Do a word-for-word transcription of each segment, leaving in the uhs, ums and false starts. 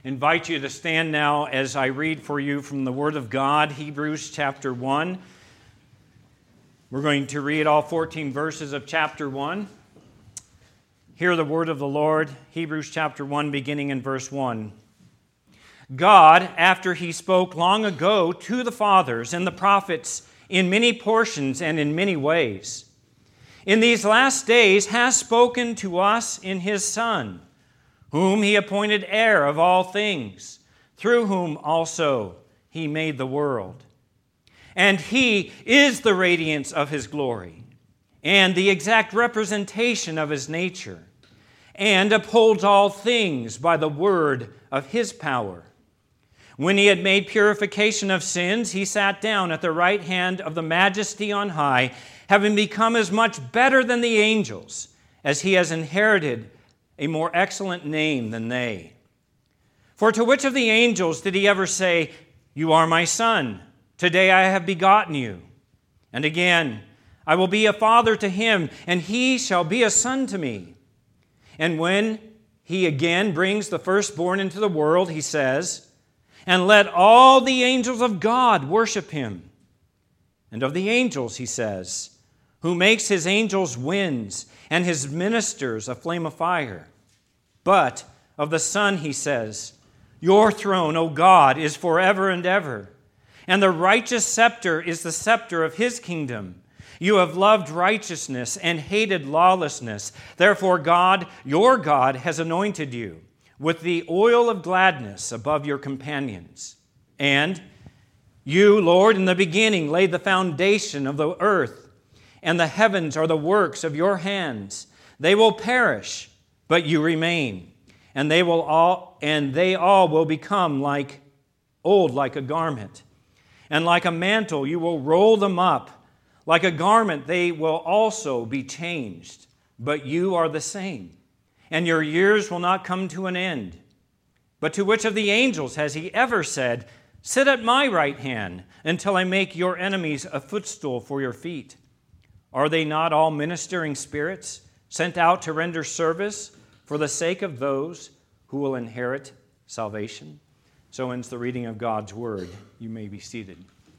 invite you to stand now as I read for you from the Word of God, Hebrews chapter one. We're going to read all fourteen verses of chapter one. Hear the word of the Lord, Hebrews chapter one, beginning in verse one. God, after He spoke long ago to the fathers and the prophets in many portions and in many ways, in these last days has spoken to us in His Son, whom He appointed heir of all things, through whom also He made the world. And He is the radiance of His glory, and the exact representation of His nature, and upholds all things by the word of His power. When He had made purification of sins, He sat down at the right hand of the Majesty on high, having become as much better than the angels, as He has inherited a more excellent name than they. For to which of the angels did He ever say, "You are my Son, today I have begotten you"? And again, "I will be a father to him, and he shall be a son to me"? And when He again brings the firstborn into the world, He says, "And let all the angels of God worship Him." And of the angels, He says, "Who makes His angels winds, and His ministers a flame of fire." But of the Son, He says, "Your throne, O God, is forever and ever, and the righteous scepter is the scepter of His kingdom. You have loved righteousness and hated lawlessness. Therefore God, your God, has anointed you with the oil of gladness above your companions. And you, Lord, in the beginning laid the foundation of the earth, and the heavens are the works of your hands. They will perish, but you remain, and they will all and they all will become like old like a garment. And like a mantle you will roll them up. Like a garment they will also be changed. But you are the same, and your years will not come to an end. But to which of the angels has He ever said, "Sit at my right hand until I make your enemies a footstool for your feet"? Are they not all ministering spirits sent out to render service for the sake of those who will inherit salvation? So ends the reading of God's Word. You may be seated.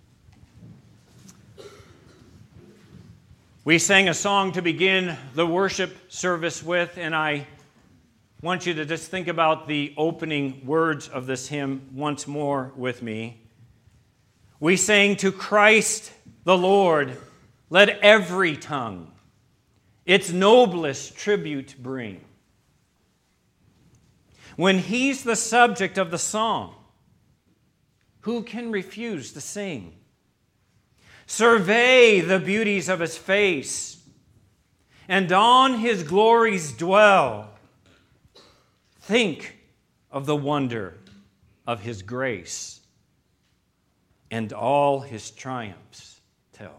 We sang a song to begin the worship service with, and I want you to just think about the opening words of this hymn once more with me. We sang, "To Christ the Lord, let every tongue its noblest tribute bring." When He's the subject of the song, who can refuse to sing? Survey the beauties of His face, and on His glories dwell. Think of the wonder of His grace, and all His triumphs tell.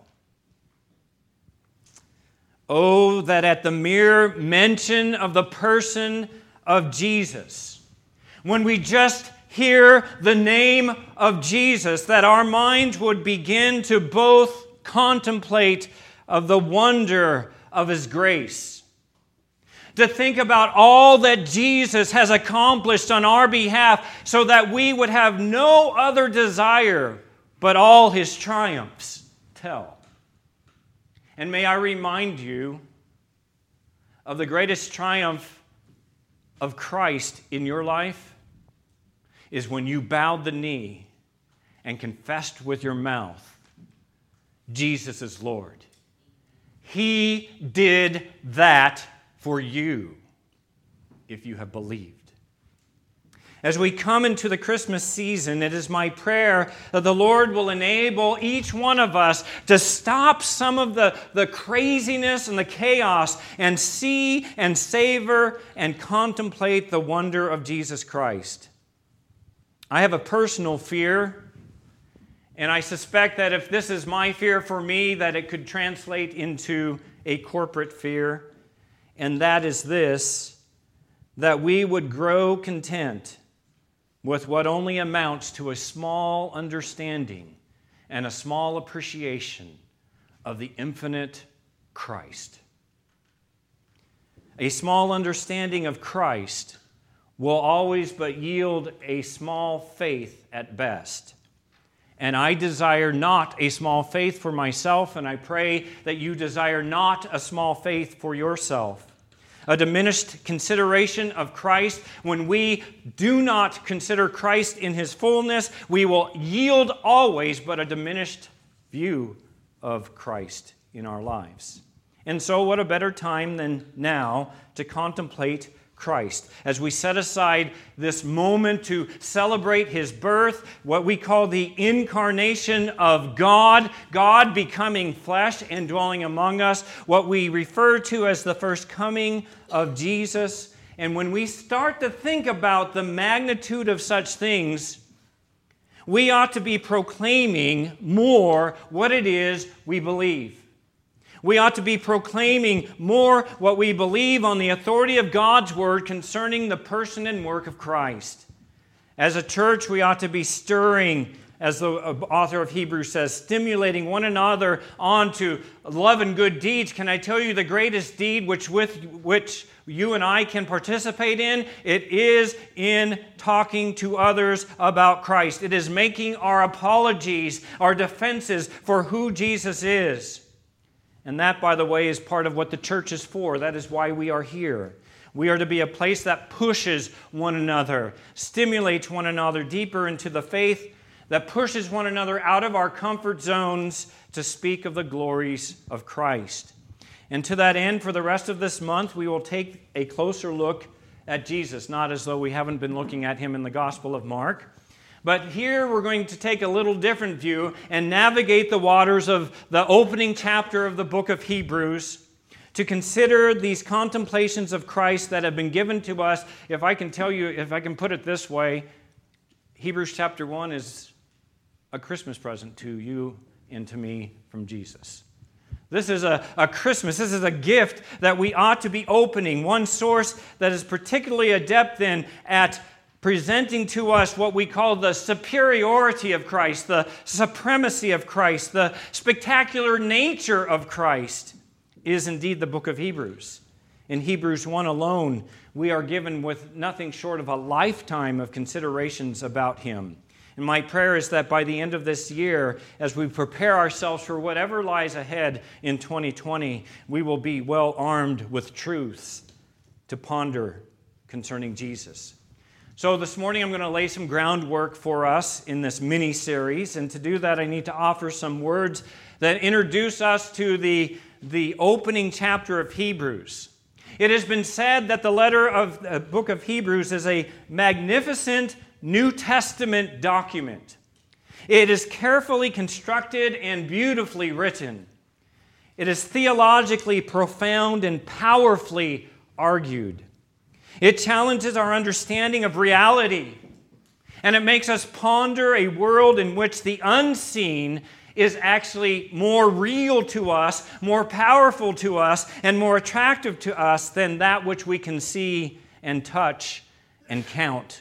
Oh, that at the mere mention of the person of Jesus, when we just hear the name of Jesus, that our minds would begin to both contemplate of the wonder of His grace, to think about all that Jesus has accomplished on our behalf so that we would have no other desire but all His triumphs tell. And may I remind you of the greatest triumph of Christ in your life is when you bowed the knee and confessed with your mouth, "Jesus is Lord." He did that for you if you have believed. As we come into the Christmas season, it is my prayer that the Lord will enable each one of us to stop some of the, the craziness and the chaos and see and savor and contemplate the wonder of Jesus Christ. I have a personal fear, and I suspect that if this is my fear for me, that it could translate into a corporate fear, and that is this, that we would grow content with what only amounts to a small understanding and a small appreciation of the infinite Christ. A small understanding of Christ will always but yield a small faith at best. And I desire not a small faith for myself, and I pray that you desire not a small faith for yourself. A diminished consideration of Christ. When we do not consider Christ in His fullness, we will yield always but a diminished view of Christ in our lives. And so what a better time than now to contemplate Christ as we set aside this moment to celebrate His birth, what we call the incarnation of God, God becoming flesh and dwelling among us, what we refer to as the first coming of Jesus. And when we start to think about the magnitude of such things, we ought to be proclaiming more what it is we believe. We ought to be proclaiming more what we believe on the authority of God's Word concerning the person and work of Christ. As a church, we ought to be stirring, as the author of Hebrews says, stimulating one another on to love and good deeds. Can I tell you the greatest deed which with which you and I can participate in? It is in talking to others about Christ. It is making our apologies, our defenses for who Jesus is. And that, by the way, is part of what the church is for. That is why we are here. We are to be a place that pushes one another, stimulates one another deeper into the faith, that pushes one another out of our comfort zones to speak of the glories of Christ. And to that end, for the rest of this month, we will take a closer look at Jesus, not as though we haven't been looking at Him in the Gospel of Mark. But here we're going to take a little different view and navigate the waters of the opening chapter of the book of Hebrews to consider these contemplations of Christ that have been given to us. If I can tell you, if I can put it this way, Hebrews chapter one is a Christmas present to you and to me from Jesus. This is a, a Christmas, this is a gift that we ought to be opening, one source that is particularly adept then at presenting to us what we call the superiority of Christ, the supremacy of Christ, the spectacular nature of Christ, is indeed the book of Hebrews. In Hebrews one alone, we are given with nothing short of a lifetime of considerations about Him. And my prayer is that by the end of this year, as we prepare ourselves for whatever lies ahead in twenty twenty, we will be well armed with truths to ponder concerning Jesus. So this morning I'm going to lay some groundwork for us in this mini-series, and to do that I need to offer some words that introduce us to the, the opening chapter of Hebrews. It has been said that the letter of the book of Hebrews is a magnificent New Testament document. It is carefully constructed and beautifully written. It is theologically profound and powerfully argued. It challenges our understanding of reality, and it makes us ponder a world in which the unseen is actually more real to us, more powerful to us, and more attractive to us than that which we can see and touch and count.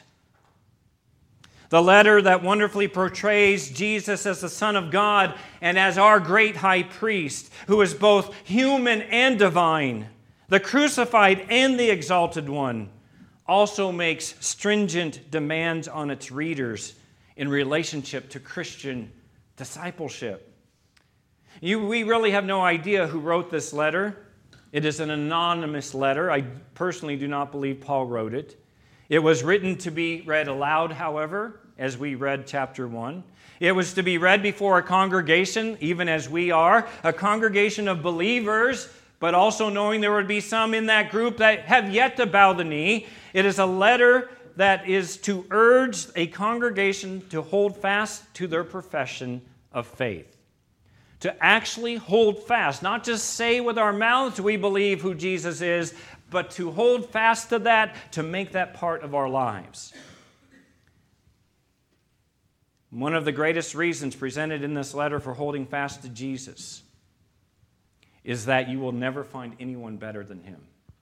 The letter that wonderfully portrays Jesus as the Son of God and as our great high priest, who is both human and divine, the crucified and the exalted one, also makes stringent demands on its readers in relationship to Christian discipleship. You, we really have no idea who wrote this letter. It is an anonymous letter. I personally do not believe Paul wrote it. It was written to be read aloud, however, as we read chapter one. It was to be read before a congregation, even as we are, a congregation of believers, but also knowing there would be some in that group that have yet to bow the knee. It is a letter that is to urge a congregation to hold fast to their profession of faith. To actually hold fast, not just say with our mouths we believe who Jesus is, but to hold fast to that, to make that part of our lives. One of the greatest reasons presented in this letter for holding fast to Jesus is that you will never find anyone better than Him.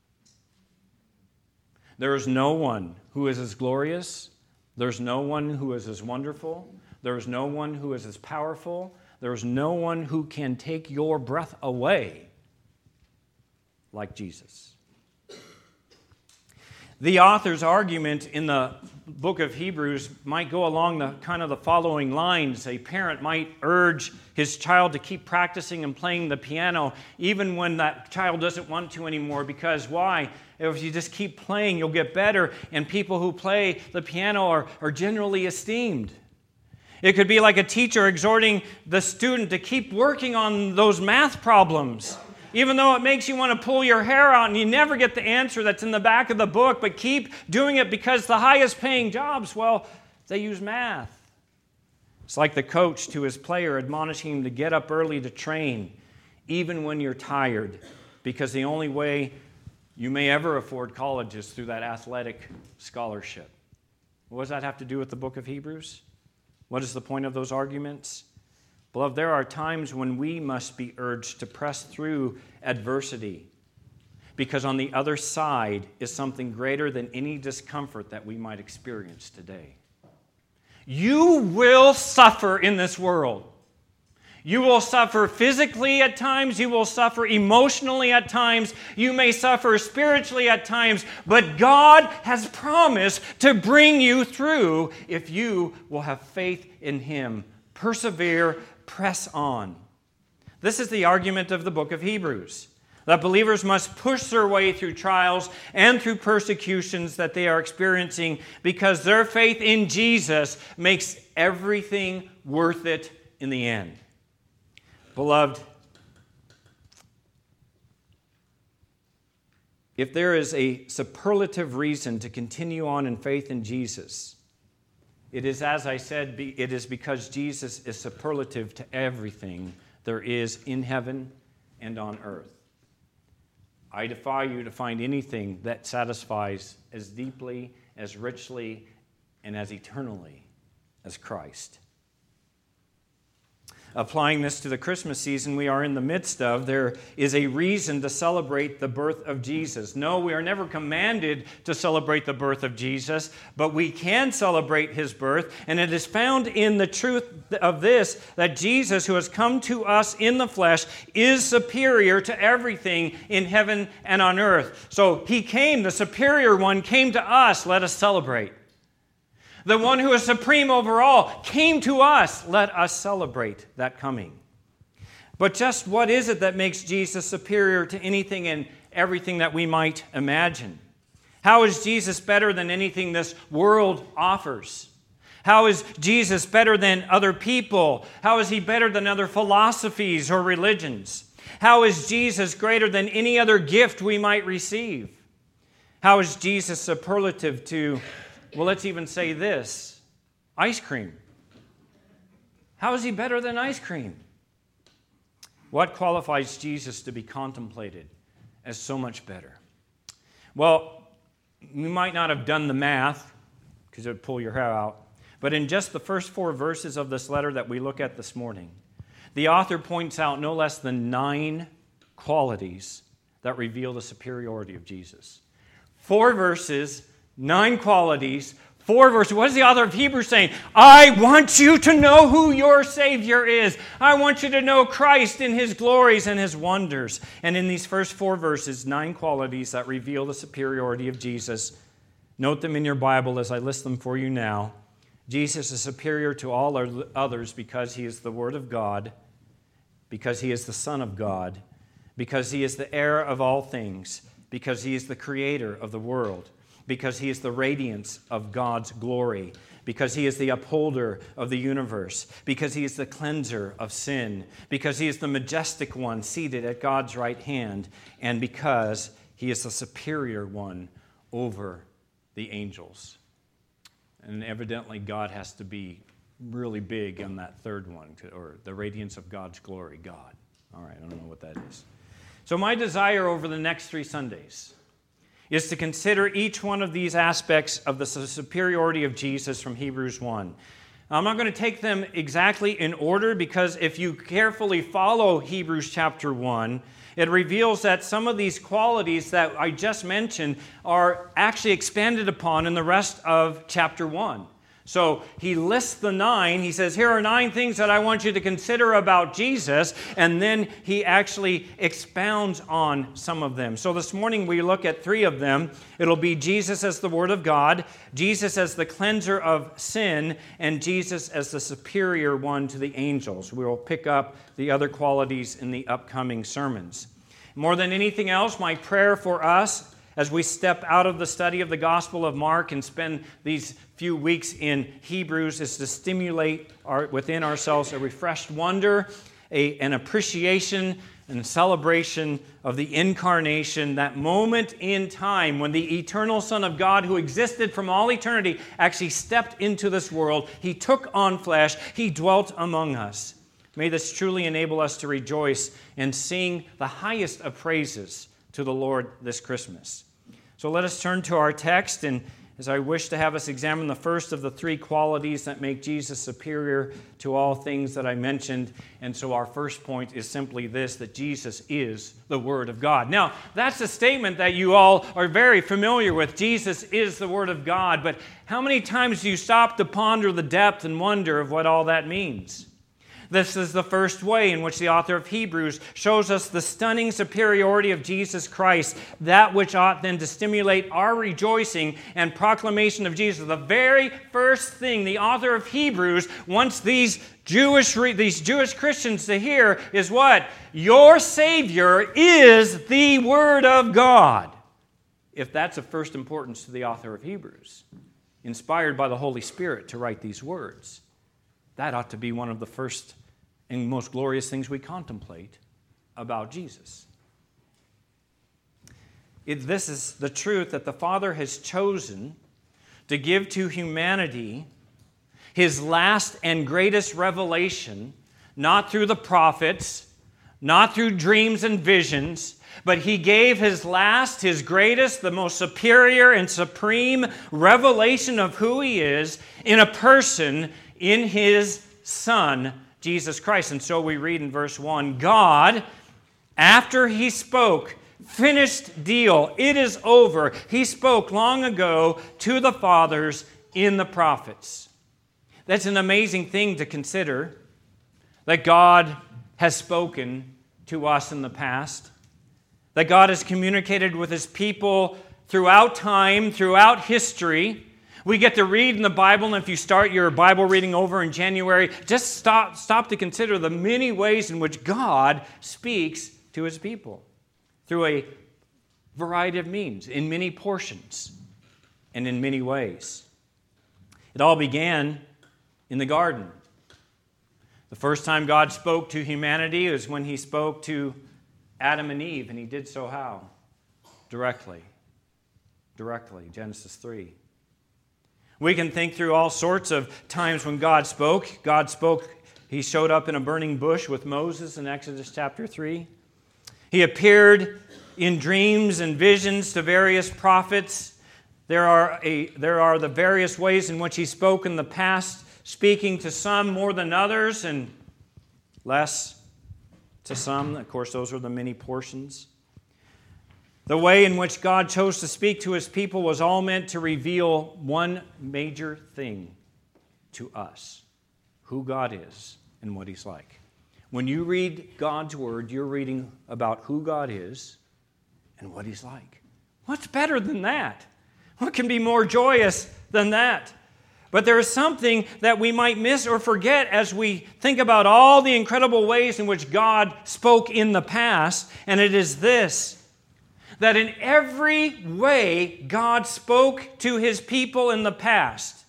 There is no one who is as glorious. There's no one who is as wonderful. There is no one who is as powerful. There is no one who can take your breath away like Jesus. The author's argument in the book of Hebrews might go along the kind of the following lines. A parent might urge his child to keep practicing and playing the piano even when that child doesn't want to anymore, because why? If you just keep playing, you'll get better, and people who play the piano are, are generally esteemed. It could be like a teacher exhorting the student to keep working on those math problems, even though it makes you want to pull your hair out and you never get the answer that's in the back of the book, but keep doing it because the highest paying jobs, well, they use math. It's like the coach to his player admonishing him to get up early to train, even when you're tired, because the only way you may ever afford college is through that athletic scholarship. What does that have to do with the book of Hebrews? What is the point of those arguments? Beloved, there are times when we must be urged to press through adversity, because on the other side is something greater than any discomfort that we might experience today. You will suffer in this world. You will suffer physically at times. You will suffer emotionally at times. You may suffer spiritually at times. But God has promised to bring you through if you will have faith in Him. Persevere, press on. This is the argument of the book of Hebrews, that believers must push their way through trials and through persecutions that they are experiencing, because their faith in Jesus makes everything worth it in the end. Beloved, if there is a superlative reason to continue on in faith in Jesus, it is, as I said, it is because Jesus is superlative to everything there is in heaven and on earth. I defy you to find anything that satisfies as deeply, as richly, and as eternally as Christ. Applying this to the Christmas season we are in the midst of, there is a reason to celebrate the birth of Jesus. No, we are never commanded to celebrate the birth of Jesus, but we can celebrate His birth, and it is found in the truth of this, that Jesus, who has come to us in the flesh, is superior to everything in heaven and on earth. So He came, the superior one came to us. Let us celebrate. The one who is supreme over all came to us. Let us celebrate that coming. But just what is it that makes Jesus superior to anything and everything that we might imagine? How is Jesus better than anything this world offers? How is Jesus better than other people? How is He better than other philosophies or religions? How is Jesus greater than any other gift we might receive? How is Jesus superlative to, well, let's even say this, ice cream? How is He better than ice cream? What qualifies Jesus to be contemplated as so much better? Well, we might not have done the math, because it would pull your hair out, but in just the first four verses of this letter that we look at this morning, the author points out no less than nine qualities that reveal the superiority of Jesus. Four verses, nine qualities, four verses. What is the author of Hebrews saying? I want you to know who your Savior is. I want you to know Christ in His glories and His wonders. And in these first four verses, nine qualities that reveal the superiority of Jesus. Note them in your Bible as I list them for you now. Jesus is superior to all others because He is the Word of God, because He is the Son of God, because He is the heir of all things, because He is the creator of the world, because He is the radiance of God's glory, because He is the upholder of the universe, because He is the cleanser of sin, because He is the majestic one seated at God's right hand, and because He is the superior one over the angels. And evidently God has to be really big on that third one, or the radiance of God's glory, God. All right, I don't know what that is. So my desire over the next three Sundays is to consider each one of these aspects of the superiority of Jesus from Hebrews one. I'm not going to take them exactly in order, because if you carefully follow Hebrews chapter one, it reveals that some of these qualities that I just mentioned are actually expanded upon in the rest of chapter one. So he lists the nine. He says, here are nine things that I want you to consider about Jesus. And then he actually expounds on some of them. So this morning we look at three of them. It'll be Jesus as the Word of God, Jesus as the cleanser of sin, and Jesus as the superior one to the angels. We will pick up the other qualities in the upcoming sermons. More than anything else, my prayer for us as we step out of the study of the Gospel of Mark and spend these few weeks in Hebrews is to stimulate our, within ourselves a refreshed wonder, a, an appreciation and celebration of the incarnation, that moment in time when the eternal Son of God, who existed from all eternity, actually stepped into this world. He took on flesh. He dwelt among us. May this truly enable us to rejoice and sing the highest of praises to the Lord this Christmas. So let us turn to our text, and as I wish to have us examine the first of the three qualities that make Jesus superior to all things that I mentioned. And so our first point is simply this, that Jesus is the Word of God. Now, that's a statement that you all are very familiar with. Jesus is the Word of God. But how many times do you stop to ponder the depth and wonder of what all that means? This is the first way in which the author of Hebrews shows us the stunning superiority of Jesus Christ, that which ought then to stimulate our rejoicing and proclamation of Jesus. The very first thing the author of Hebrews wants these Jewish, these Jewish Christians to hear is what? Your Savior is the Word of God. If that's of first importance to the author of Hebrews, inspired by the Holy Spirit to write these words, that ought to be one of the first and most glorious things we contemplate about Jesus. It, this is the truth that the Father has chosen to give to humanity His last and greatest revelation, not through the prophets, not through dreams and visions, but He gave His last, His greatest, the most superior and supreme revelation of who He is in a person, in His Son, Jesus Christ. And so we read in verse one, God, after He spoke, finished deal, it is over. He spoke long ago to the fathers in the prophets. That's an amazing thing to consider, that God has spoken to us in the past, that God has communicated with His people throughout time, throughout history. We get to read in the Bible, and if you start your Bible reading over in January, just stop, stop to consider the many ways in which God speaks to His people through a variety of means, in many portions, and in many ways. It all began in the garden. The first time God spoke to humanity was when He spoke to Adam and Eve, and He did so how? Directly. Directly, Genesis three. We can think through all sorts of times when God spoke. God spoke, He showed up in a burning bush with Moses in Exodus chapter three. He appeared in dreams and visions to various prophets. There are, a, there are the various ways in which He spoke in the past, speaking to some more than others and less to some. Of course, those are the many portions. The way in which God chose to speak to His people was all meant to reveal one major thing to us, who God is and what He's like. When you read God's Word, you're reading about who God is and what He's like. What's better than that? What can be more joyous than that? But there is something that we might miss or forget as we think about all the incredible ways in which God spoke in the past, and it is this: that in every way God spoke to His people in the past,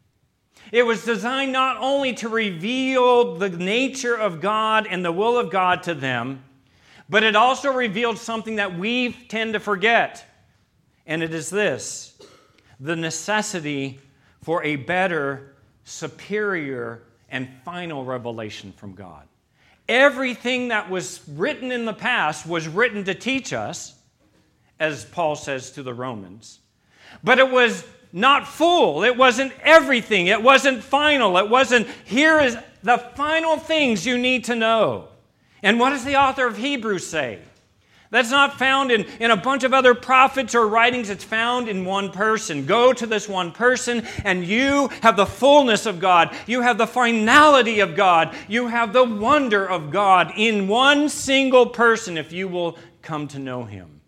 it was designed not only to reveal the nature of God and the will of God to them, but it also revealed something that we tend to forget. And it is this: the necessity for a better, superior, and final revelation from God. Everything that was written in the past was written to teach us, as Paul says to the Romans. But it was not full. It wasn't everything. It wasn't final. It wasn't, here is the final things you need to know. And what does the author of Hebrews say? That's not found in, in a bunch of other prophets or writings. It's found in one person. Go to this one person and you have the fullness of God. You have the finality of God. You have the wonder of God in one single person if you will come to know Him.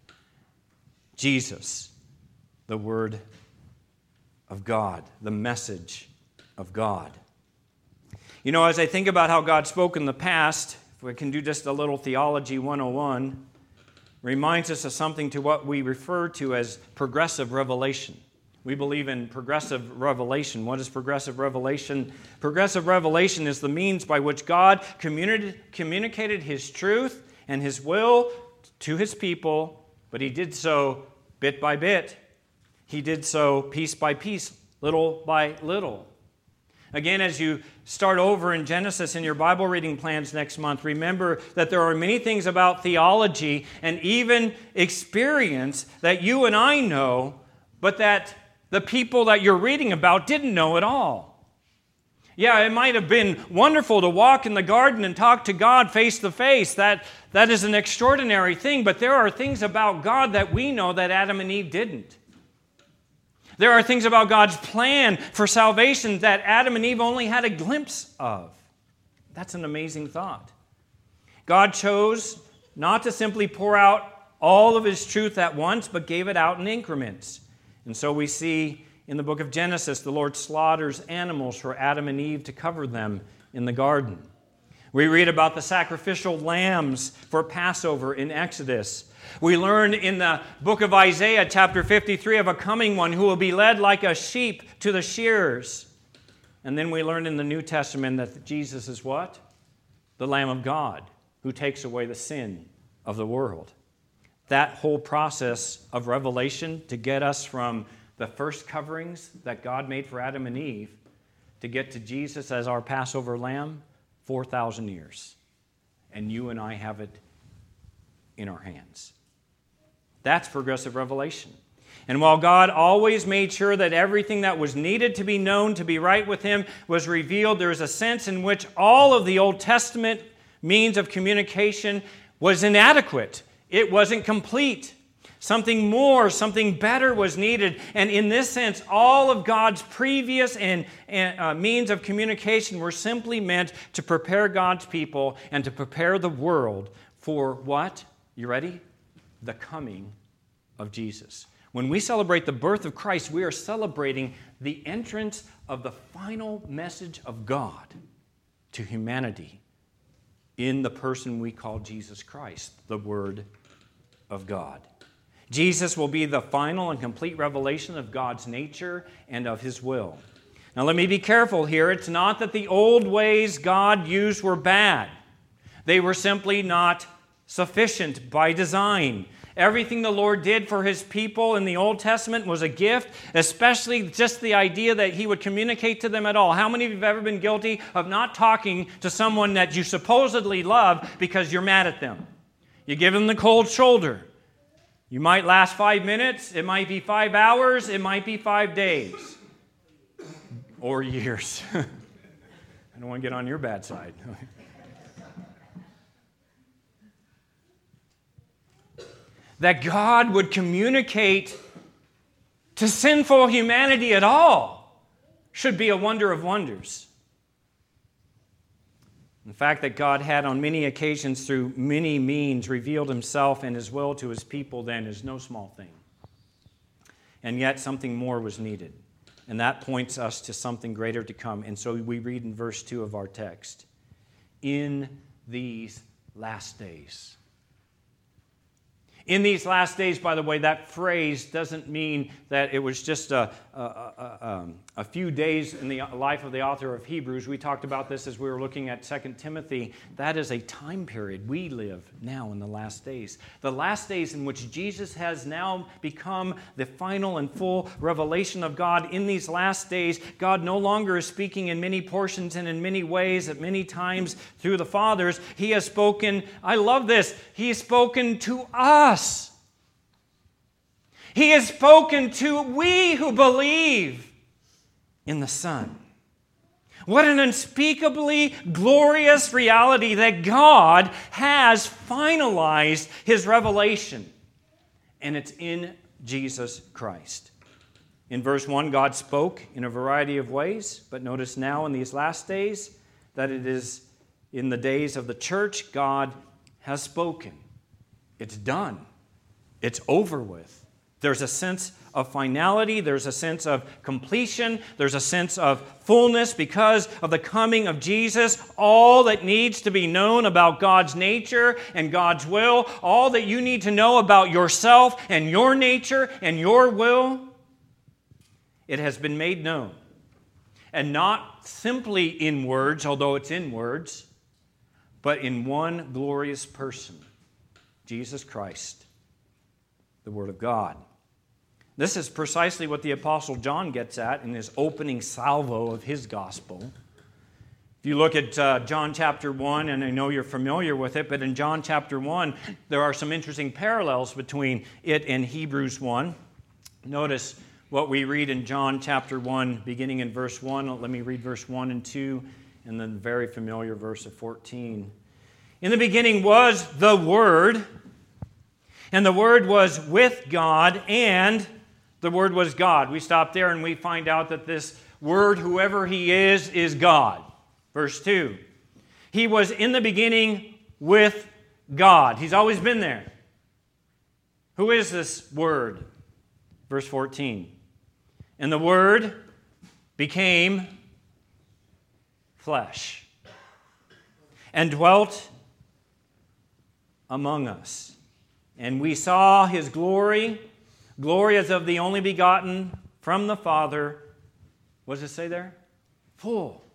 Jesus, the Word of God, the message of God. You know, as I think about how God spoke in the past, if we can do just a little Theology one oh one, reminds us of something to what we refer to as progressive revelation. We believe in progressive revelation. What is progressive revelation? Progressive revelation is the means by which God communi- communicated His truth and His will to His people, but He did so bit by bit. He did so piece by piece, little by little. Again, as you start over in Genesis in your Bible reading plans next month, remember that there are many things about theology and even experience that you and I know, but that the people that you're reading about didn't know at all. Yeah, it might have been wonderful to walk in the garden and talk to God face to face. That, that is an extraordinary thing, but there are things about God that we know that Adam and Eve didn't. There are things about God's plan for salvation that Adam and Eve only had a glimpse of. That's an amazing thought. God chose not to simply pour out all of His truth at once, but gave it out in increments. And so we see in the book of Genesis, the Lord slaughters animals for Adam and Eve to cover them in the garden. We read about the sacrificial lambs for Passover in Exodus. We learn in the book of Isaiah, chapter fifty-three, of a coming one who will be led like a sheep to the shearers. And then we learn in the New Testament that Jesus is what? The Lamb of God who takes away the sin of the world. That whole process of revelation to get us from the first coverings that God made for Adam and Eve to get to Jesus as our Passover lamb, four thousand years. And you and I have it in our hands. That's progressive revelation. And while God always made sure that everything that was needed to be known, to be right with Him, was revealed, there is a sense in which all of the Old Testament means of communication was inadequate. It wasn't complete. Something more, something better was needed. And in this sense, all of God's previous and, and uh, means of communication were simply meant to prepare God's people and to prepare the world for what? You ready? The coming of Jesus. When we celebrate the birth of Christ, we are celebrating the entrance of the final message of God to humanity in the person we call Jesus Christ, the Word of God. Jesus will be the final and complete revelation of God's nature and of His will. Now let me be careful here. It's not that the old ways God used were bad. They were simply not sufficient by design. Everything the Lord did for His people in the Old Testament was a gift, especially just the idea that He would communicate to them at all. How many of you have ever been guilty of not talking to someone that you supposedly love because you're mad at them? You give them the cold shoulder. You might last five minutes, it might be five hours, it might be five days. Or years. I don't want to get on your bad side. That God would communicate to sinful humanity at all should be a wonder of wonders. The fact that God had on many occasions through many means revealed Himself and His will to His people then is no small thing. And yet something more was needed. And that points us to something greater to come. And so we read in verse two of our text, in these last days. In these last days, by the way, that phrase doesn't mean that it was just a, a, a, um, a few days in the life of the author of Hebrews. We talked about this as we were looking at Second Timothy. That is a time period. We live now in the last days. The last days in which Jesus has now become the final and full revelation of God. In these last days, God no longer is speaking in many portions and in many ways at many times through the fathers. He has spoken, I love this, He has spoken to us. He has spoken to we who believe in the Son. What an unspeakably glorious reality that God has finalized His revelation. And it's in Jesus Christ. In verse one, God spoke in a variety of ways, but notice now in these last days that it is in the days of the church, God has spoken. It's done. It's over with. There's a sense of finality. There's a sense of completion. There's a sense of fullness because of the coming of Jesus. All that needs to be known about God's nature and God's will, all that you need to know about yourself and your nature and your will, it has been made known. And not simply in words, although it's in words, but in one glorious person, Jesus Christ, the Word of God. This is precisely what the Apostle John gets at in his opening salvo of his gospel. If you look at uh, John chapter one, and I know you're familiar with it, but in John chapter one, there are some interesting parallels between it and Hebrews one. Notice what we read in John chapter one, beginning in verse one. Let me read verse one and two, and then the very familiar verse of fourteen. In the beginning was the Word, and the Word was with God, and the Word was God. We stop there and we find out that this Word, whoever He is, is God. Verse two. He was in the beginning with God. He's always been there. Who is this Word? Verse fourteen. And the Word became flesh and dwelt among us. And we saw His glory, glory as of the only begotten from the Father. What does it say there? Full.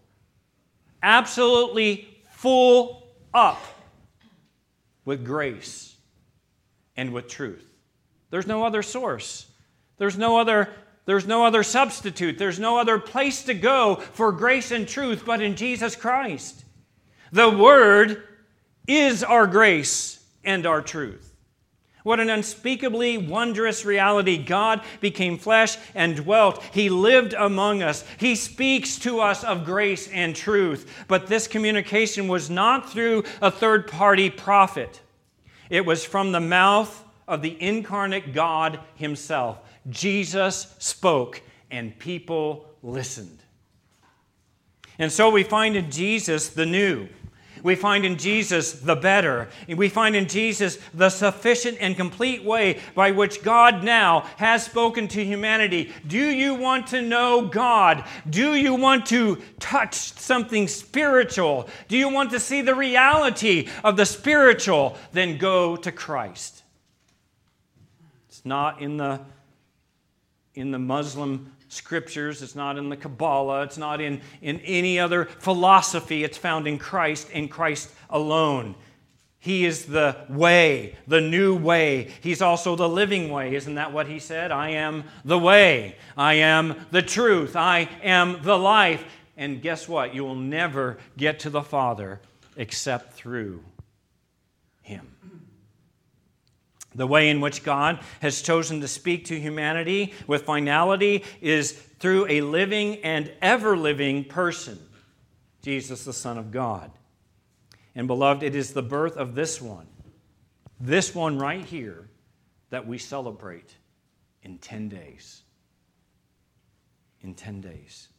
Absolutely full up with grace and with truth. There's no other source. There's no other, there's no other substitute. There's no other place to go for grace and truth but in Jesus Christ. The Word is our grace and our truth. What an unspeakably wondrous reality. God became flesh and dwelt. He lived among us. He speaks to us of grace and truth. But this communication was not through a third-party prophet. It was from the mouth of the incarnate God Himself. Jesus spoke, and people listened. And so we find in Jesus the new. We find in Jesus the better. We find in Jesus the sufficient and complete way by which God now has spoken to humanity. Do you want to know God? Do you want to touch something spiritual? Do you want to see the reality of the spiritual? Then go to Christ. It's not in the, in the Muslim Scriptures, it's not in the Kabbalah, it's not in, in any other philosophy. It's found in Christ and Christ alone. He is the way, the new way. He's also the living way. Isn't that what He said? I am the way. I am the truth. I am the life. And guess what? You will never get to the Father except through Him. The way in which God has chosen to speak to humanity with finality is through a living and ever-living person, Jesus, the Son of God. And beloved, it is the birth of this one, this one right here, that we celebrate in ten days. In ten days.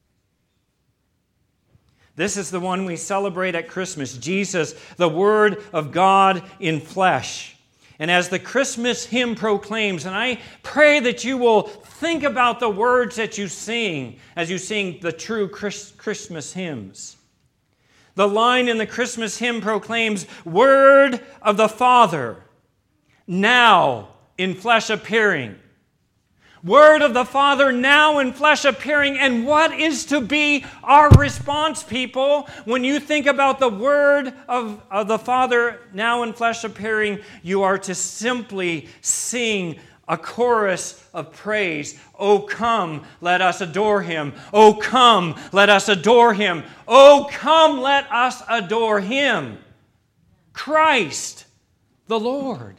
This is the one we celebrate at Christmas, Jesus, the Word of God in flesh. And as the Christmas hymn proclaims, and I pray that you will think about the words that you sing as you sing the true Christmas hymns. The line in the Christmas hymn proclaims, Word of the Father, now in flesh appearing. Word of the Father now in flesh appearing. And what is to be our response, people? When you think about the Word of, of the Father now in flesh appearing, you are to simply sing a chorus of praise. Oh, come, let us adore Him. Oh, come, let us adore Him. Oh, come, let us adore Him. Christ, the Lord.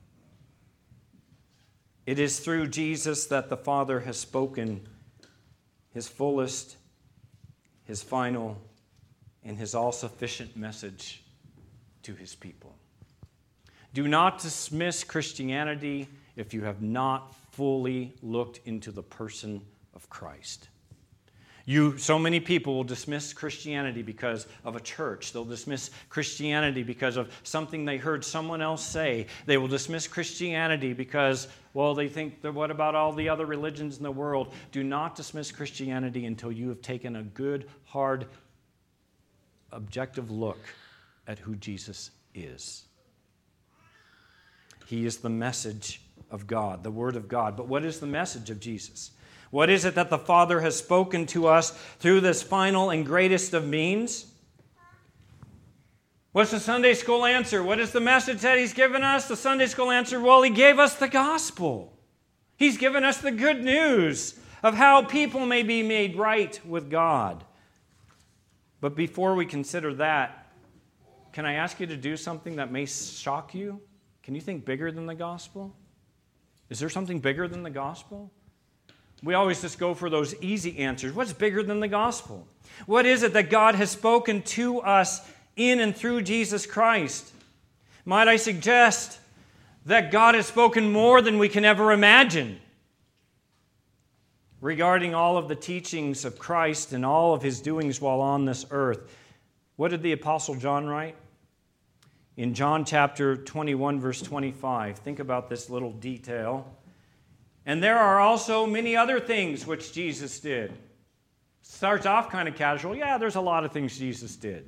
It is through Jesus that the Father has spoken his fullest, his final, and his all-sufficient message to his people. Do not dismiss Christianity if you have not fully looked into the person of Christ. You, so many people will dismiss Christianity because of a church. They'll dismiss Christianity because of something they heard someone else say. They will dismiss Christianity because, well, they think, that what about all the other religions in the world? Do not dismiss Christianity until you have taken a good, hard, objective look at who Jesus is. He is the message of God, the Word of God. But what is the message of Jesus? What is it that the Father has spoken to us through this final and greatest of means? What's the Sunday school answer? What is the message that He's given us? The Sunday school answer, well, He gave us the gospel. He's given us the good news of how people may be made right with God. But before we consider that, can I ask you to do something that may shock you? Can you think bigger than the gospel? Is there something bigger than the gospel? We always just go for those easy answers. What's bigger than the gospel? What is it that God has spoken to us in and through Jesus Christ? Might I suggest that God has spoken more than we can ever imagine regarding all of the teachings of Christ and all of His doings while on this earth. What did the Apostle John write? In John chapter twenty-one, verse twenty-five, think about this little detail. And there are also many other things which Jesus did. Starts off kind of casual. Yeah, there's a lot of things Jesus did.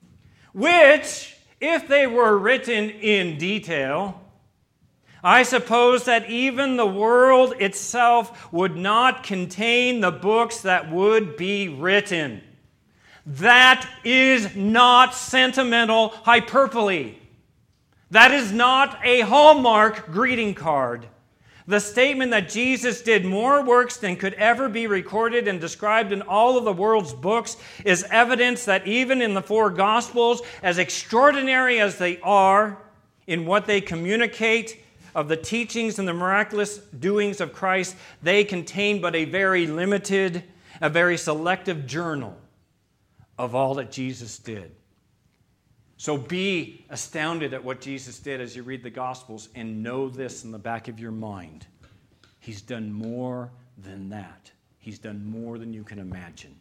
Which, if they were written in detail, I suppose that even the world itself would not contain the books that would be written. That is not sentimental hyperbole. That is not a Hallmark greeting card. The statement that Jesus did more works than could ever be recorded and described in all of the world's books is evidence that even in the four Gospels, as extraordinary as they are in what they communicate of the teachings and the miraculous doings of Christ, they contain but a very limited, a very selective journal of all that Jesus did. So be astounded at what Jesus did as you read the Gospels and know this in the back of your mind. He's done more than that. He's done more than you can imagine.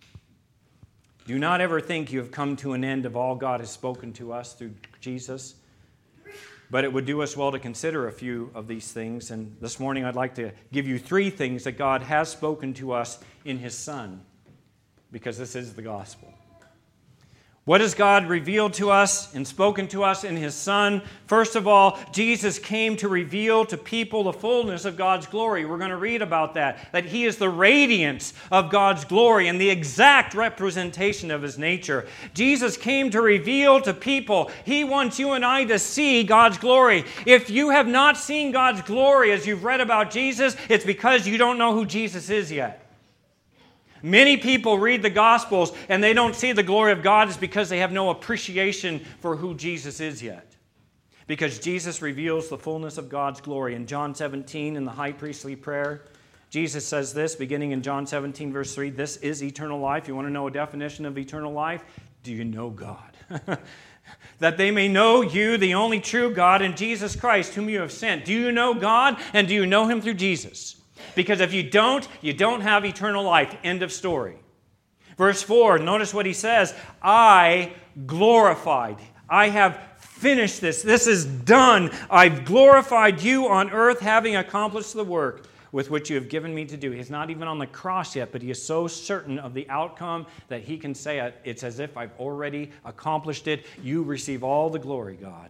Do not ever think you have come to an end of all God has spoken to us through Jesus. But it would do us well to consider a few of these things. And this morning I'd like to give you three things that God has spoken to us in His Son, because this is the gospel. What has God revealed to us and spoken to us in His Son? First of all, Jesus came to reveal to people the fullness of God's glory. We're going to read about that, that He is the radiance of God's glory and the exact representation of His nature. Jesus came to reveal to people. He wants you and I to see God's glory. If you have not seen God's glory as you've read about Jesus, it's because you don't know who Jesus is yet. Many people read the Gospels and they don't see the glory of God is because they have no appreciation for who Jesus is yet. Because Jesus reveals the fullness of God's glory. In John seventeen, in the high priestly prayer, Jesus says this, beginning in John seventeen, verse three, this is eternal life. You want to know a definition of eternal life? Do you know God? That they may know you, the only true God, and Jesus Christ, whom you have sent. Do you know God, and do you know Him through Jesus? Because if you don't, you don't have eternal life. End of story. Verse four, notice what He says. I glorified. I have finished this. This is done. I've glorified you on earth, having accomplished the work with which you have given me to do. He's not even on the cross yet, but He is so certain of the outcome that He can say, it's as if I've already accomplished it. You receive all the glory, God.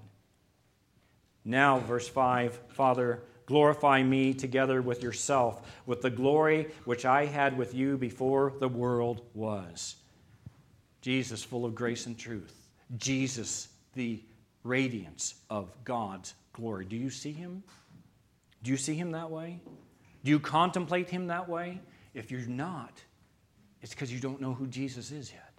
Now, verse five, Father, glorify me together with yourself, with the glory which I had with you before the world was. Jesus, full of grace and truth. Jesus, the radiance of God's glory. Do you see Him? Do you see Him that way? Do you contemplate Him that way? If you're not, it's because you don't know who Jesus is yet.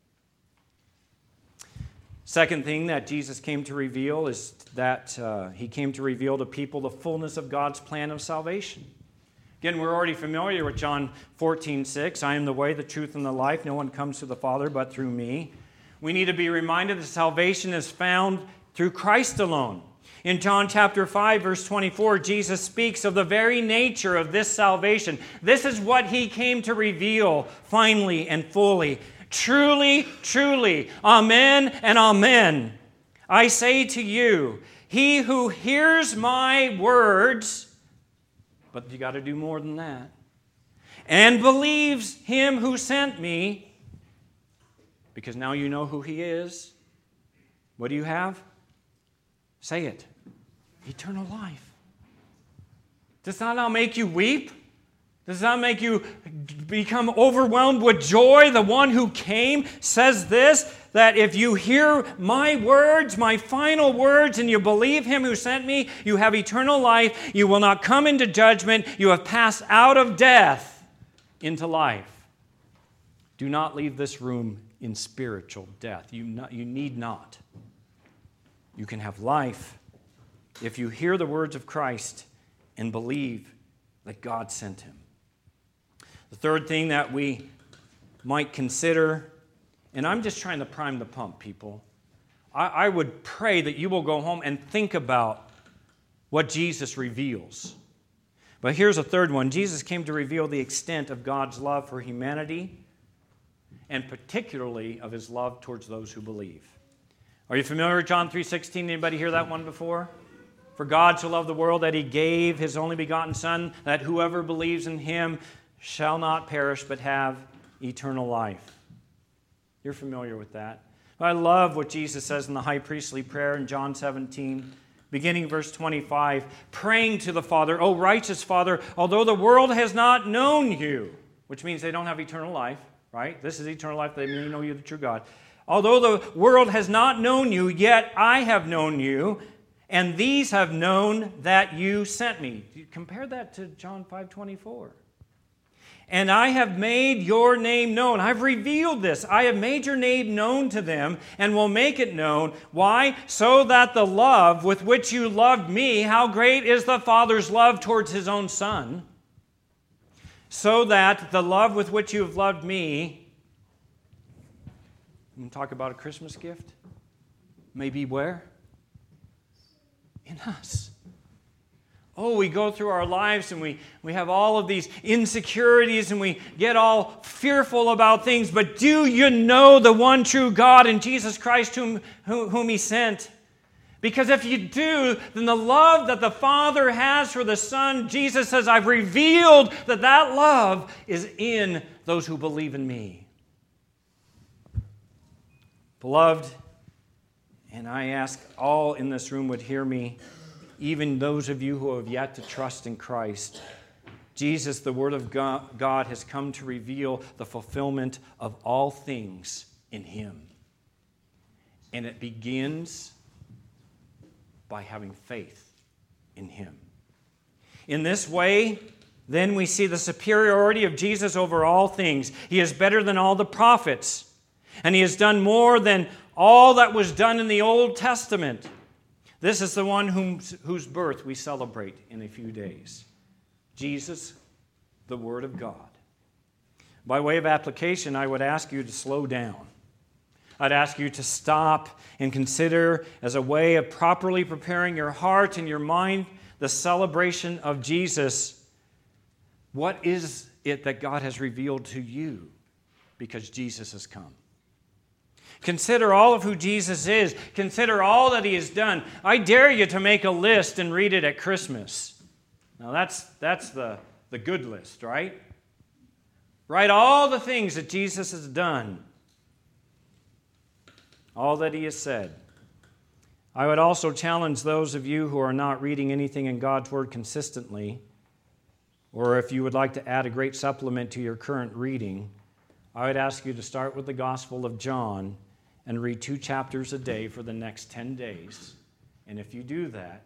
Second thing that Jesus came to reveal is that uh, He came to reveal to people the fullness of God's plan of salvation. Again, we're already familiar with John fourteen six. I am the way, the truth, and the life. No one comes to the Father but through me. We need to be reminded that salvation is found through Christ alone. In John chapter five, verse twenty-four, Jesus speaks of the very nature of this salvation. This is what he came to reveal finally and fully. Truly, truly, amen and amen. I say to you, he who hears my words, but you got to do more than that, and believes him who sent me, because now you know who he is, what do you have? Say it. Eternal life. Does that not make you weep? Does that make you become overwhelmed with joy? The one who came says this, that if you hear my words, my final words, and you believe him who sent me, you have eternal life. You will not come into judgment. You have passed out of death into life. Do not leave this room in spiritual death. You, not, you need not. You can have life if you hear the words of Christ and believe that God sent him. The third thing that we might consider, and I'm just trying to prime the pump, people. I, I would pray that you will go home and think about what Jesus reveals. But here's a third one. Jesus came to reveal the extent of God's love for humanity, and particularly of his love towards those who believe. Are you familiar with John three sixteen? Anybody hear that one before? For God so loved the world that he gave his only begotten Son, that whoever believes in him shall not perish but have eternal life. You're familiar with that. I love what Jesus says in the high priestly prayer in John seventeen, beginning verse twenty-five, praying to the Father, O righteous Father, although the world has not known you, which means they don't have eternal life, right? This is eternal life, they may know you, the true God. Although the world has not known you, yet I have known you, and these have known that you sent me. Compare that to John five twenty-four. And I have made your name known. I've revealed this. I have made your name known to them and will make it known. Why? So that the love with which you loved me, how great is the Father's love towards his own Son, so that the love with which you have loved me, you can talk about a Christmas gift, may be where? In us. Oh, we go through our lives and we, we have all of these insecurities and we get all fearful about things. But do you know the one true God and Jesus Christ whom, whom, whom he sent? Because if you do, then the love that the Father has for the Son, Jesus says, I've revealed that that love is in those who believe in me. Beloved, and I ask all in this room would hear me, even those of you who have yet to trust in Christ, Jesus, the Word of God, has come to reveal the fulfillment of all things in him. And it begins by having faith in him. In this way, then we see the superiority of Jesus over all things. He is better than all the prophets, and he has done more than all that was done in the Old Testament. This is the one whom, whose birth we celebrate in a few days. Jesus, the Word of God. By way of application, I would ask you to slow down. I'd ask you to stop and consider, as a way of properly preparing your heart and your mind, the celebration of Jesus. What is it that God has revealed to you because Jesus has come? Consider all of who Jesus is. Consider all that he has done. I dare you to make a list and read it at Christmas. Now that's, that's the, the good list, right? Write all the things that Jesus has done. All that he has said. I would also challenge those of you who are not reading anything in God's Word consistently, or if you would like to add a great supplement to your current reading, I would ask you to start with the Gospel of John and read two chapters a day for the next ten days. And if you do that,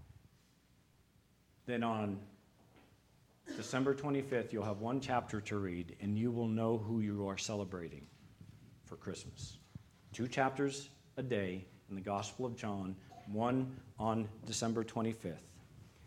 then on December twenty-fifth, you'll have one chapter to read, and you will know who you are celebrating for Christmas. Two chapters a day in the Gospel of John, one on December twenty-fifth.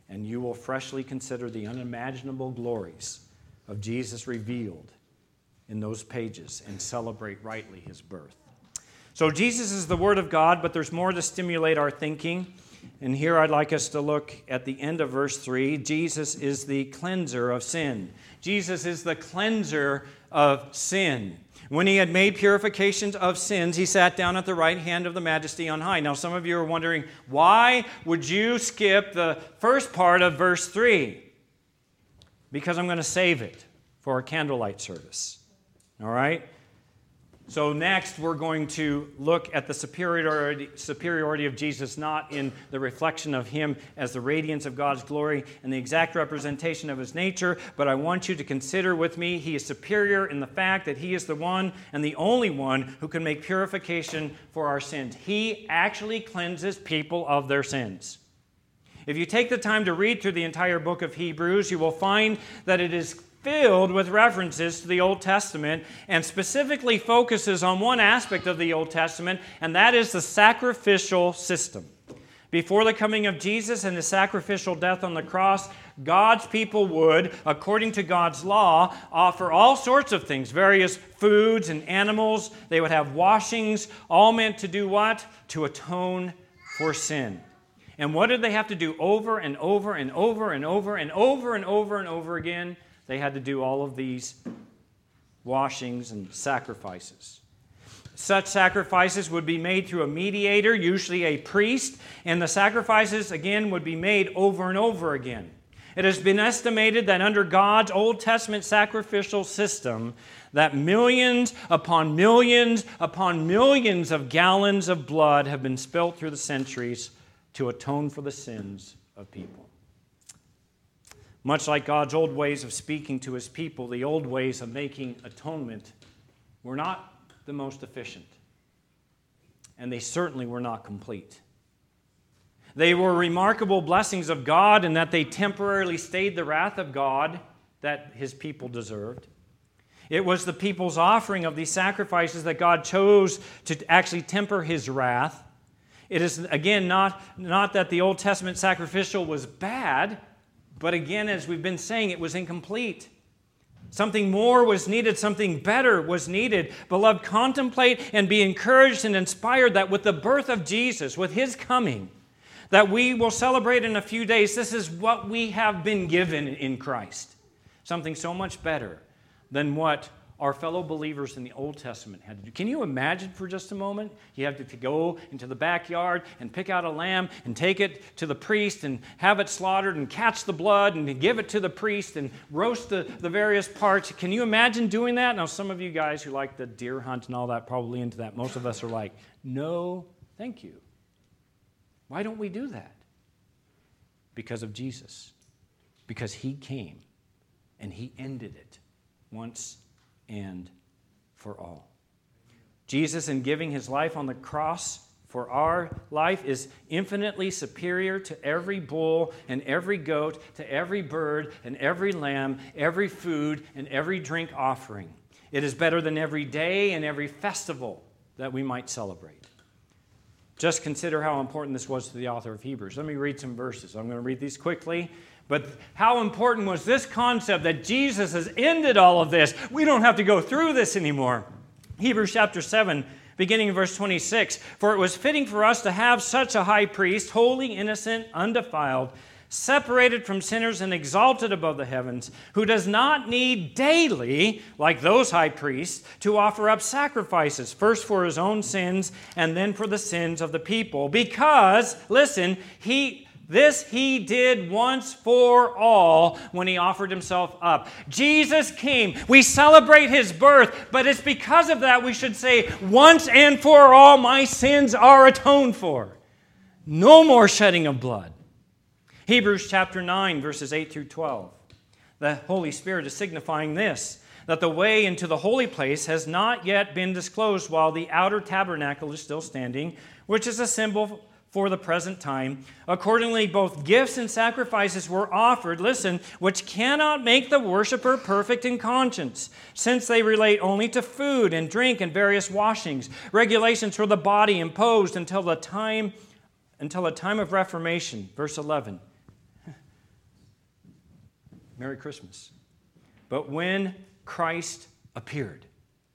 and you will freshly consider the unimaginable glories of Jesus revealed in those pages and celebrate rightly his birth. So Jesus is the Word of God, but there's more to stimulate our thinking. And here I'd like us to look at the end of verse three. Jesus is the cleanser of sin. Jesus is the cleanser of sin. When he had made purifications of sins, he sat down at the right hand of the Majesty on high. Now, some of you are wondering, why would you skip the first part of verse three? Because I'm going to save it for our candlelight service. All right? So next, we're going to look at the superiority, superiority of Jesus, not in the reflection of him as the radiance of God's glory and the exact representation of his nature, but I want you to consider with me he is superior in the fact that he is the one and the only one who can make purification for our sins. He actually cleanses people of their sins. If you take the time to read through the entire book of Hebrews, you will find that it is filled with references to the Old Testament and specifically focuses on one aspect of the Old Testament, and that is the sacrificial system. Before the coming of Jesus and his sacrificial death on the cross, God's people would, according to God's law, offer all sorts of things, various foods and animals. They would have washings, all meant to do what? To atone for sin. And what did they have to do over and over and over and over and over and over and over again? They had to do all of these washings and sacrifices. Such sacrifices would be made through a mediator, usually a priest, and the sacrifices, again, would be made over and over again. It has been estimated that under God's Old Testament sacrificial system, that millions upon millions upon millions of gallons of blood have been spilt through the centuries to atone for the sins of people. Much like God's old ways of speaking to his people, the old ways of making atonement were not the most efficient. And they certainly were not complete. They were remarkable blessings of God in that they temporarily stayed the wrath of God that his people deserved. It was the people's offering of these sacrifices that God chose to actually temper his wrath. It is, again, not, not that the Old Testament sacrificial was bad, but again, as we've been saying, it was incomplete. Something more was needed. Something better was needed. Beloved, contemplate and be encouraged and inspired that with the birth of Jesus, with his coming, that we will celebrate in a few days, this is what we have been given in Christ. Something so much better than what our fellow believers in the Old Testament had to do. Can you imagine for just a moment? You have to go into the backyard and pick out a lamb and take it to the priest and have it slaughtered and catch the blood and give it to the priest and roast the, the various parts. Can you imagine doing that? Now, some of you guys who like the deer hunt and all that probably into that. Most of us are like, no, thank you. Why don't we do that? Because of Jesus. Because he came and he ended it once and for all. Jesus, in giving his life on the cross for our life, is infinitely superior to every bull and every goat, to every bird and every lamb, every food and every drink offering. It is better than every day and every festival that we might celebrate. Just consider how important this was to the author of Hebrews. Let me read some verses. I'm going to read these quickly. But how important was this concept that Jesus has ended all of this? We don't have to go through this anymore. Hebrews chapter seven, beginning in verse twenty-six. For it was fitting for us to have such a high priest, holy, innocent, undefiled, separated from sinners and exalted above the heavens, who does not need daily, like those high priests, to offer up sacrifices, first for his own sins and then for the sins of the people. Because, listen, he... This he did once for all when he offered himself up. Jesus came. We celebrate his birth, but it's because of that we should say, once and for all my sins are atoned for. No more shedding of blood. Hebrews chapter nine, verses eight through twelve. The Holy Spirit is signifying this, that the way into the holy place has not yet been disclosed while the outer tabernacle is still standing, which is a symbol for the present time. Accordingly, both gifts and sacrifices were offered, listen, which cannot make the worshiper perfect in conscience, since they relate only to food and drink and various washings, regulations for the body imposed until the time, until the time of Reformation. Verse eleven. Merry Christmas. But when Christ appeared,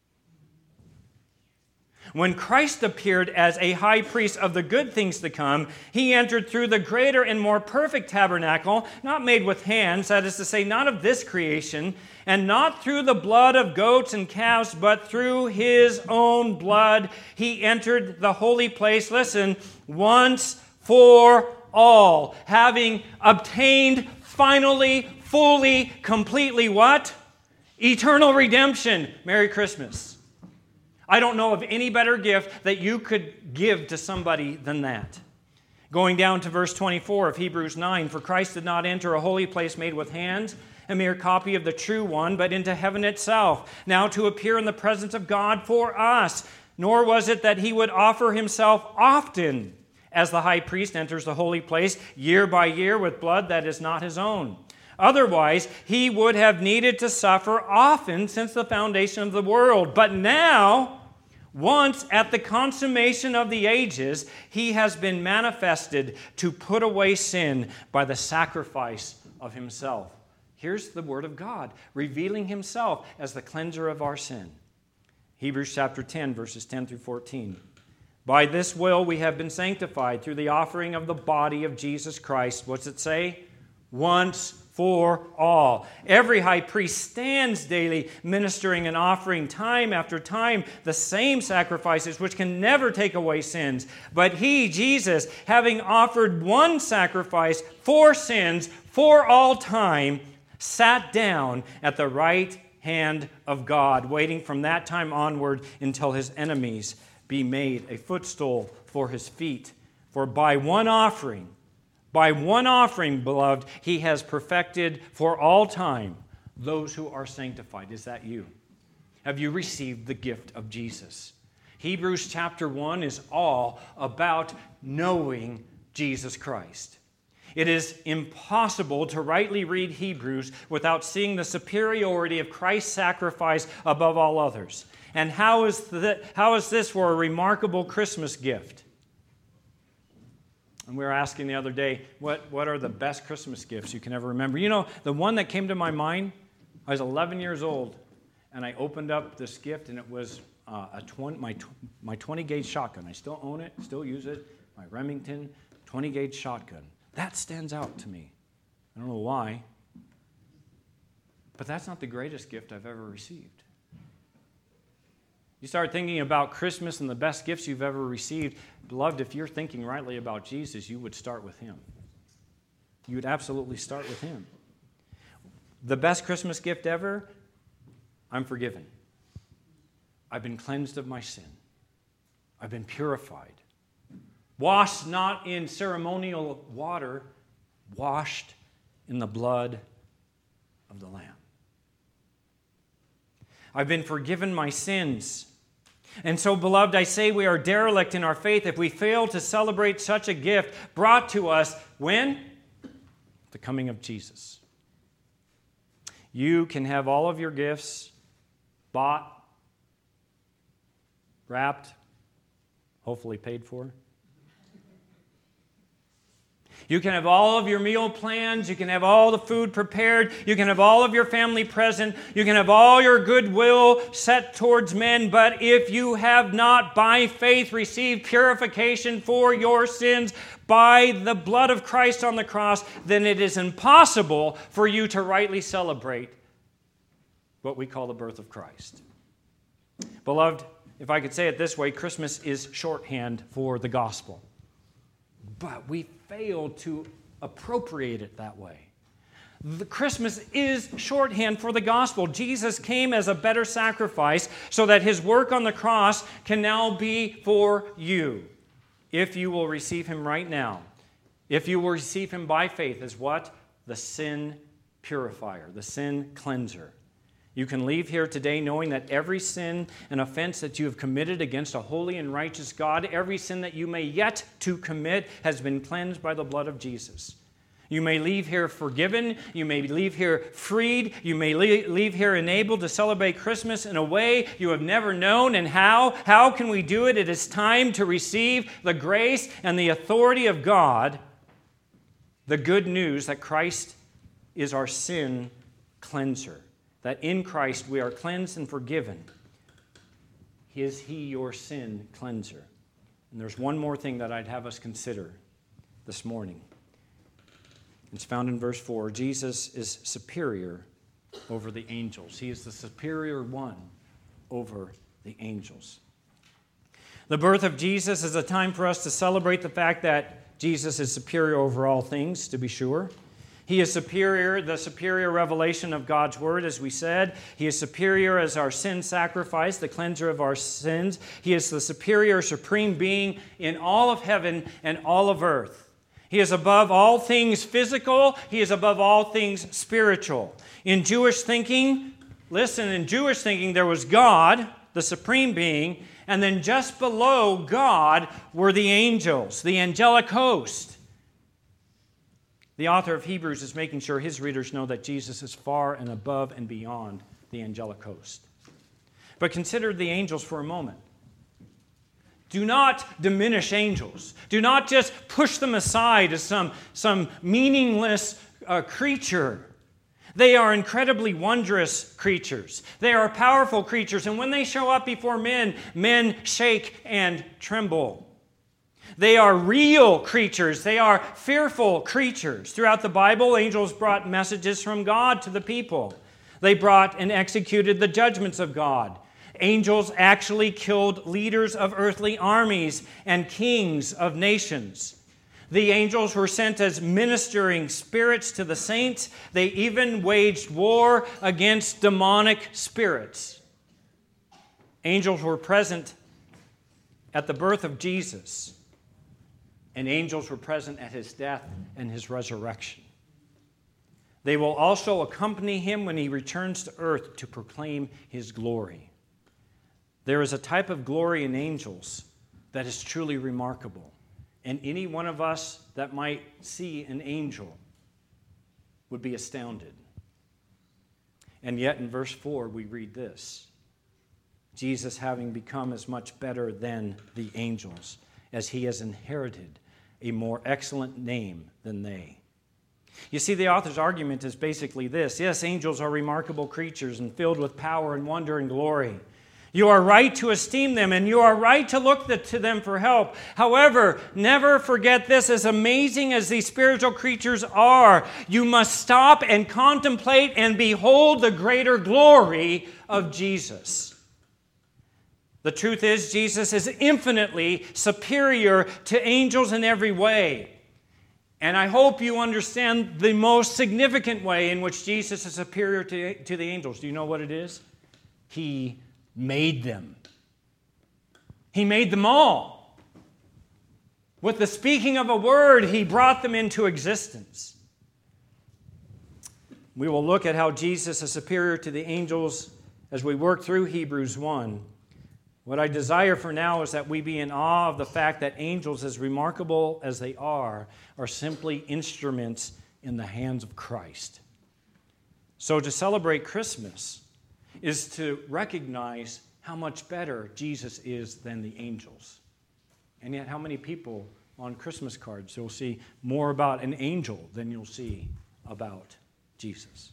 when Christ appeared as a high priest of the good things to come, he entered through the greater and more perfect tabernacle, not made with hands, that is to say, not of this creation, and not through the blood of goats and calves, but through his own blood. He entered the holy place, listen, once for all, having obtained finally, fully, completely what? Eternal redemption. Merry Christmas. I don't know of any better gift that you could give to somebody than that. Going down to verse twenty-four of Hebrews nine, for Christ did not enter a holy place made with hands, a mere copy of the true one, but into heaven itself, now to appear in the presence of God for us. Nor was it that he would offer himself often, as the high priest enters the holy place year by year with blood that is not his own. Otherwise, he would have needed to suffer often since the foundation of the world. But now, once at the consummation of the ages, he has been manifested to put away sin by the sacrifice of himself. Here's the word of God, revealing himself as the cleanser of our sin. Hebrews chapter ten, verses ten through fourteen. By this will we have been sanctified through the offering of the body of Jesus Christ. What's it say? Once for all. Every high priest stands daily ministering and offering time after time the same sacrifices which can never take away sins. But he, Jesus, having offered one sacrifice for sins for all time, sat down at the right hand of God, waiting from that time onward until his enemies be made a footstool for his feet. For by one offering, By one offering, beloved, he has perfected for all time those who are sanctified. Is that you? Have you received the gift of Jesus? Hebrews chapter one is all about knowing Jesus Christ. It is impossible to rightly read Hebrews without seeing the superiority of Christ's sacrifice above all others. And how is, th- how is this for a remarkable Christmas gift? And we were asking the other day, what, what are the best Christmas gifts you can ever remember? You know, the one that came to my mind, I was eleven years old, and I opened up this gift, and it was uh, a twenty, my, my twenty gauge shotgun. I still own it, still use it, my Remington twenty gauge shotgun. That stands out to me. I don't know why, but that's not the greatest gift I've ever received. You start thinking about Christmas and the best gifts you've ever received. Beloved, if you're thinking rightly about Jesus, you would start with him. You would absolutely start with him. The best Christmas gift ever, I'm forgiven. I've been cleansed of my sin. I've been purified. Washed not in ceremonial water, washed in the blood of the Lamb. I've been forgiven my sins. And so, beloved, I say we are derelict in our faith if we fail to celebrate such a gift brought to us when? The coming of Jesus. You can have all of your gifts bought, wrapped, hopefully paid for. You can have all of your meal plans. You can have all the food prepared. You can have all of your family present. You can have all your goodwill set towards men. But if you have not by faith received purification for your sins by the blood of Christ on the cross, then it is impossible for you to rightly celebrate what we call the birth of Christ. Beloved, if I could say it this way, Christmas is shorthand for the gospel. But we fail to appropriate it that way. The Christmas is shorthand for the gospel. Jesus came as a better sacrifice so that his work on the cross can now be for you. If you will receive him right now, if you will receive him by faith as what? The sin purifier, the sin cleanser. You can leave here today knowing that every sin and offense that you have committed against a holy and righteous God, every sin that you may yet to commit, has been cleansed by the blood of Jesus. You may leave here forgiven. You may leave here freed. You may leave here enabled to celebrate Christmas in a way you have never known. And how? How can we do it? It is time to receive the grace and the authority of God, the good news that Christ is our sin cleanser. That in Christ we are cleansed and forgiven. Is He your sin cleanser? And there's one more thing that I'd have us consider this morning. It's found in verse four. Jesus is superior over the angels. He is the superior one over the angels. The birth of Jesus is a time for us to celebrate the fact that Jesus is superior over all things, to be sure. He is superior, the superior revelation of God's word, as we said. He is superior as our sin sacrifice, the cleanser of our sins. He is the superior, supreme being in all of heaven and all of earth. He is above all things physical. He is above all things spiritual. In Jewish thinking, listen, in Jewish thinking, there was God, the supreme being, and then just below God were the angels, the angelic host. The author of Hebrews is making sure his readers know that Jesus is far and above and beyond the angelic host. But consider the angels for a moment. Do not diminish angels. Do not just push them aside as some, some meaningless uh, creature. They are incredibly wondrous creatures. They are powerful creatures, and when they show up before men, men shake and tremble. They are real creatures. They are fearful creatures. Throughout the Bible, angels brought messages from God to the people. They brought and executed the judgments of God. Angels actually killed leaders of earthly armies and kings of nations. The angels were sent as ministering spirits to the saints. They even waged war against demonic spirits. Angels were present at the birth of Jesus. And angels were present at his death and his resurrection. They will also accompany him when he returns to earth to proclaim his glory. There is a type of glory in angels that is truly remarkable. And any one of us that might see an angel would be astounded. And yet in verse four we read this: Jesus having become as much better than the angels, as he has inherited a more excellent name than they. You see, the author's argument is basically this. Yes, angels are remarkable creatures and filled with power and wonder and glory. You are right to esteem them, and you are right to look to them for help. However, never forget this: as amazing as these spiritual creatures are, you must stop and contemplate and behold the greater glory of Jesus. The truth is, Jesus is infinitely superior to angels in every way. And I hope you understand the most significant way in which Jesus is superior to, to the angels. Do you know what it is? He made them. He made them all. With the speaking of a word, he brought them into existence. We will look at how Jesus is superior to the angels as we work through Hebrews one. What I desire for now is that we be in awe of the fact that angels, as remarkable as they are, are simply instruments in the hands of Christ. So to celebrate Christmas is to recognize how much better Jesus is than the angels. And yet how many people on Christmas cards you'll see more about an angel than you'll see about Jesus.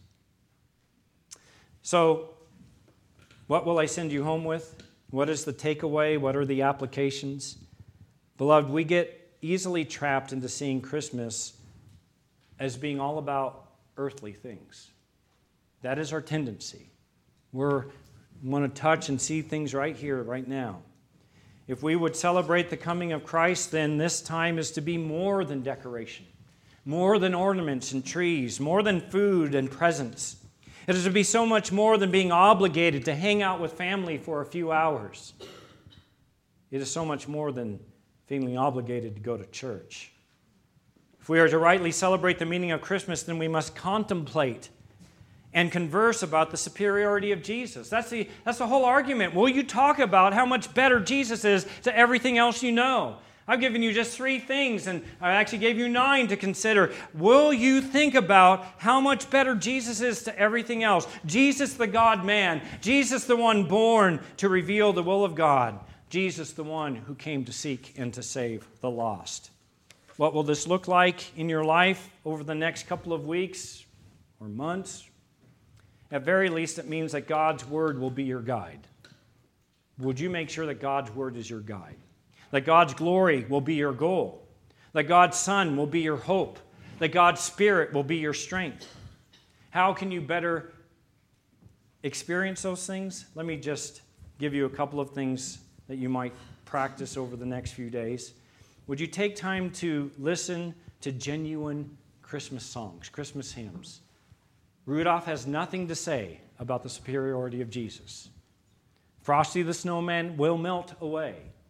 So, what will I send you home with? What is the takeaway? What are the applications? Beloved, we get easily trapped into seeing Christmas as being all about earthly things. That is our tendency. We're, we want to touch and see things right here, right now. If we would celebrate the coming of Christ, then this time is to be more than decoration, more than ornaments and trees, more than food and presents. It is to be so much more than being obligated to hang out with family for a few hours. It is so much more than feeling obligated to go to church. If we are to rightly celebrate the meaning of Christmas, then we must contemplate and converse about the superiority of Jesus. That's the, that's the whole argument. Will you talk about how much better Jesus is to everything else you know? I've given you just three things, and I actually gave you nine to consider. Will you think about how much better Jesus is to everything else? Jesus, the God-man. Jesus, the one born to reveal the will of God. Jesus, the one who came to seek and to save the lost. What will this look like in your life over the next couple of weeks? or months. At very least, it means that God's Word will be your guide. Would you make sure that God's Word is your guide? That God's glory will be your goal. That God's Son will be your hope. That God's Spirit will be your strength. How can you better experience those things? Let me just give you a couple of things that you might practice over the next few days. Would you take time to listen to genuine Christmas songs, Christmas hymns? Rudolph has nothing to say about the superiority of Jesus. Frosty the Snowman will melt away.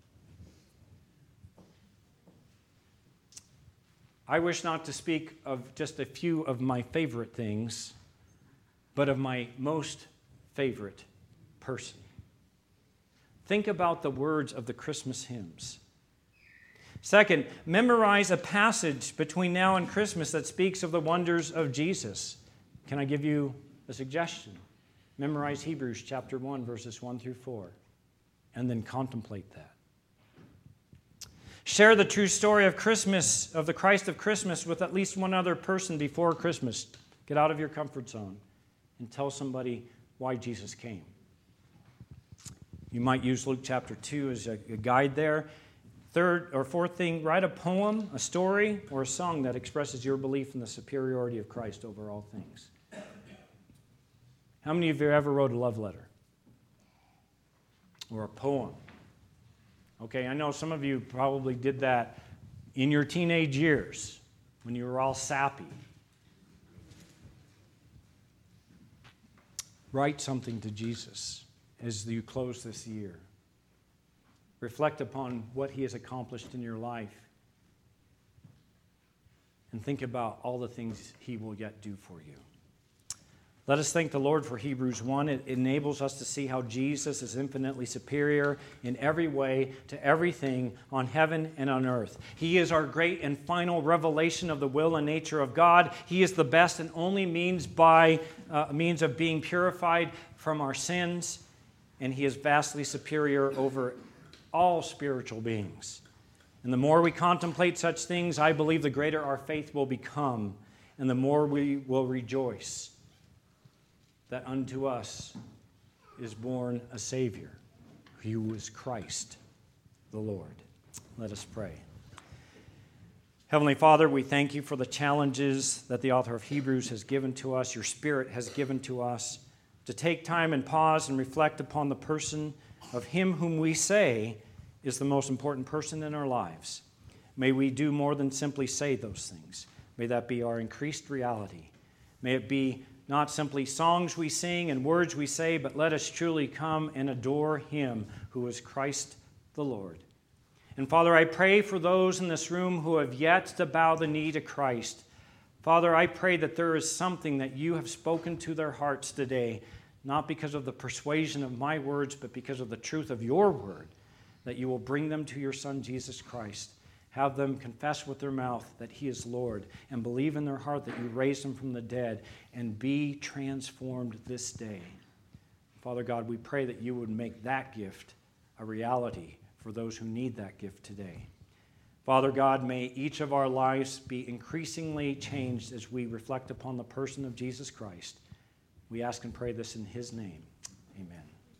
I wish not to speak of just a few of my favorite things, but of my most favorite person. Think about the words of the Christmas hymns. Second, memorize a passage between now and Christmas that speaks of the wonders of Jesus. Can I give you a suggestion? Memorize Hebrews chapter one, verses one through four, and then contemplate that. Share the true story of Christmas, of the Christ of Christmas, with at least one other person before Christmas. Get out of your comfort zone and tell somebody why Jesus came. You might use Luke chapter two as a, a guide there. Third or fourth thing, write a poem, a story, or a song that expresses your belief in the superiority of Christ over all things. How many of you ever wrote a love letter? Or a poem? Okay, I know some of you probably did that in your teenage years when you were all sappy. Write something to Jesus as you close this year. Reflect upon what he has accomplished in your life. And think about all the things he will yet do for you. Let us thank the Lord for Hebrews one. It enables us to see how Jesus is infinitely superior in every way to everything on heaven and on earth. He is our great and final revelation of the will and nature of God. He is the best and only means by uh, means of being purified from our sins, and he is vastly superior over all spiritual beings. And the more we contemplate such things, I believe the greater our faith will become, and the more we will rejoice that unto us is born a Savior, who is Christ the Lord. Let us pray. Heavenly Father, we thank you for the challenges that the author of Hebrews has given to us, your Spirit has given to us, to take time and pause and reflect upon the person of him whom we say is the most important person in our lives. May we do more than simply say those things. May that be our increased reality. May it be not simply songs we sing and words we say, but let us truly come and adore him who is Christ the Lord. And Father, I pray for those in this room who have yet to bow the knee to Christ. Father, I pray that there is something that you have spoken to their hearts today, not because of the persuasion of my words, but because of the truth of your word, that you will bring them to your Son, Jesus Christ. Have them confess with their mouth that he is Lord and believe in their heart that you raised him from the dead and be transformed this day. Father God, we pray that you would make that gift a reality for those who need that gift today. Father God, may each of our lives be increasingly changed as we reflect upon the person of Jesus Christ. We ask and pray this in his name. Amen.